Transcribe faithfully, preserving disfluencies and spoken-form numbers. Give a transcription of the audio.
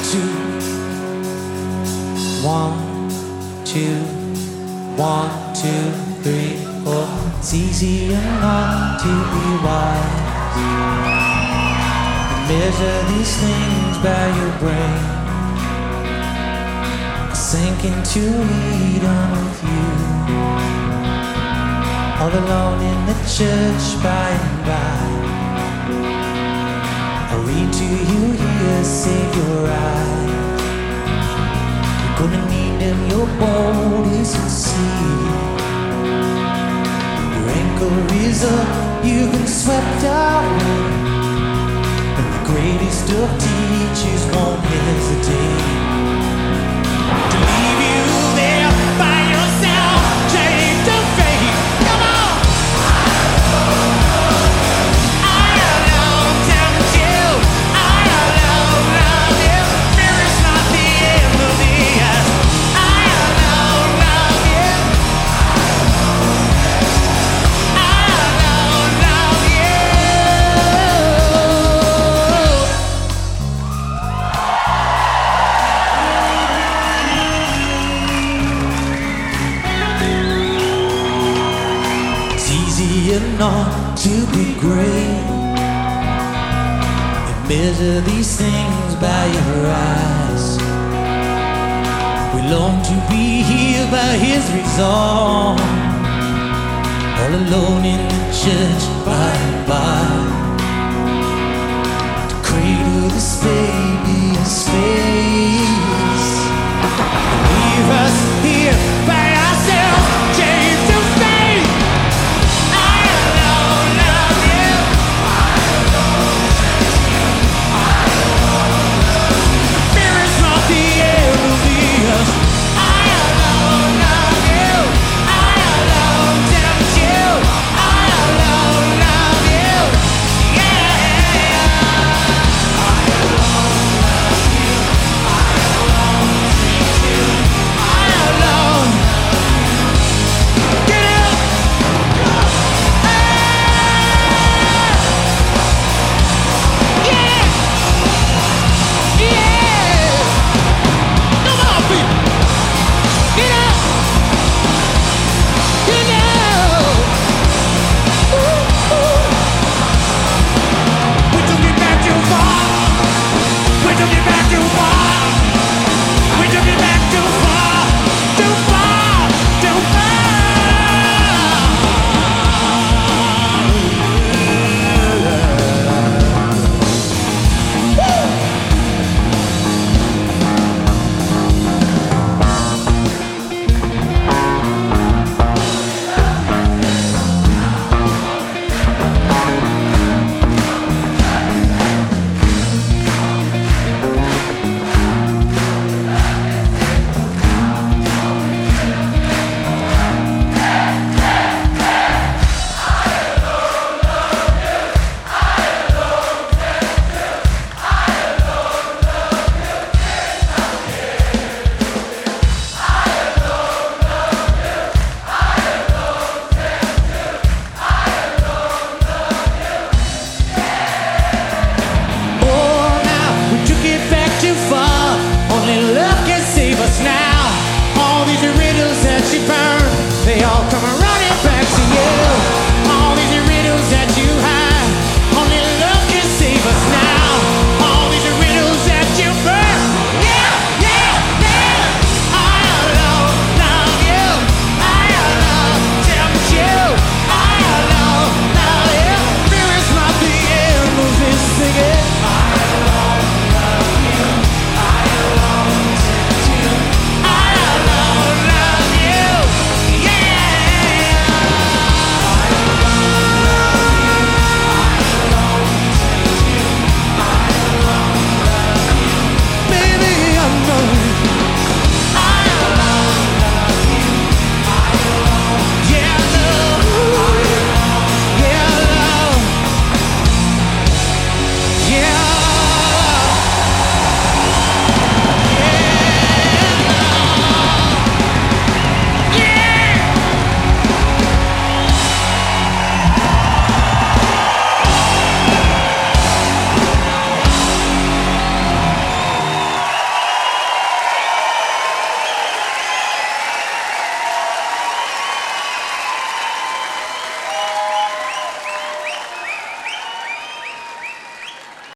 two, one, two, one, two, three, four. It's easy enough to be wise. Measure these things by your brain. Sink into Eden with you. All alone in the church by and by. I'll read to you here, save your eyes. You're gonna need them, your body succeed. Your anchor is up, you've been swept out. The greatest of teachers won't hesitate to leave you there by yourself, chained to fate. Come on! I alone tempt you, I alone love you. Fear is not the end of the earth. I alone love you. I alone love you. Not to be great. You measure these things by your eyes. We long to be healed by His resolve. All alone in the church by and by. To cradle this baby is faith.